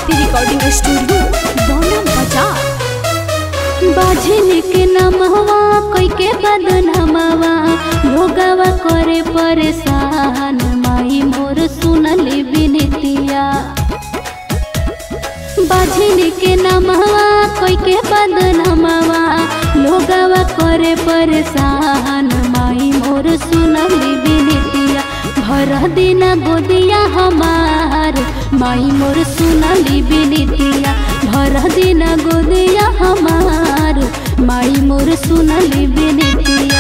शांति recording studio दोना बाजार। बाझिन के नमवा कोई के बदनामवा लोगवा करे परेशान माई मोर सुनली बिनतिया। बाझिन के नमवा कोई के बदनामवा लोगवा करे परेशान माई मोर सुनली बिनतिया। भर दिन गोदिया हमार माई मोर सुनली बिनतिया। भर दिन गोदिया हमार माई मोर सुनली बिनतिया।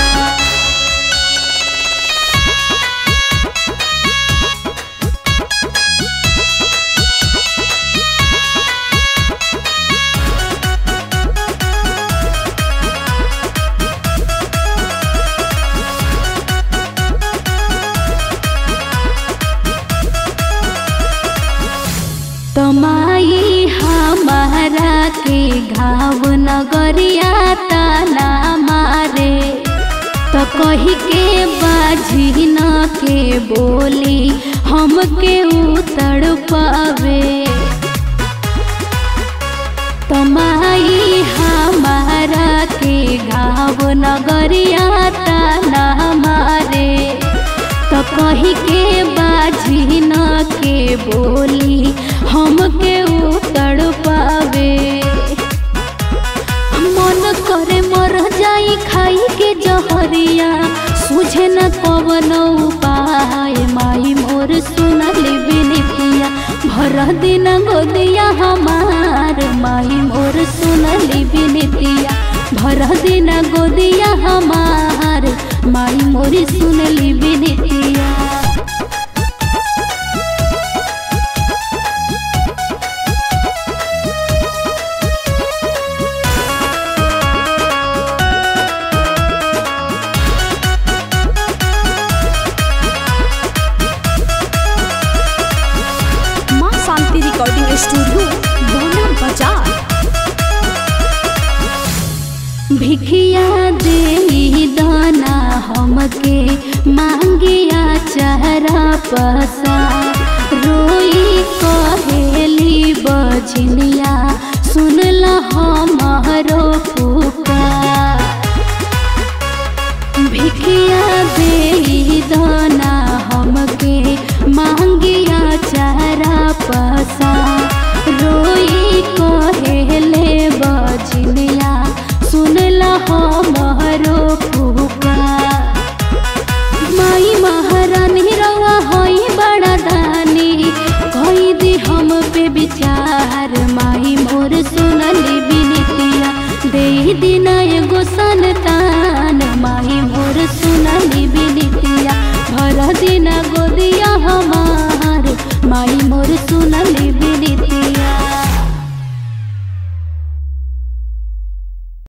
तमाई हमारा के घाव नगरिया ताना मारे तो कही के बाझी न के बोली हमके उतड़ पावे। तमाई हमारा के घाव नगरिया ताना मारे तो कही के बाझी न के बोली हमके उतड़ पावे। मन करे मर जाई खाई के जहरिया सुझे न कवन उपाय माई मोर सुनली बिनतिया। भर दिन गोदिया हमार माई मोर सुनली बिनतिया। भर दिन गोदिया हमार माई मोर सुनली बिनतिया। शांति रिकॉर्डिंग स्टूडियो दोना बाजार। भिखिया दे दाना हमके मांगिया चेहरा पसा रोई कहेली बजनिया सुनला हमारो पुकार। भिखिया दे दाना हमके मांगिया चेहरा पसा रोई कहेले बजनिया सुनला हमारो पुकार। माई महारानी रवा होई बड़ा दानी कोई दी हम पे विचार माई मोर सुनली बिनतिया। दे दिन एगो संतान माई मोर सुनली बिनतिया। भर दिन गोदिया हमार माई मोर सुनली बिनतिया।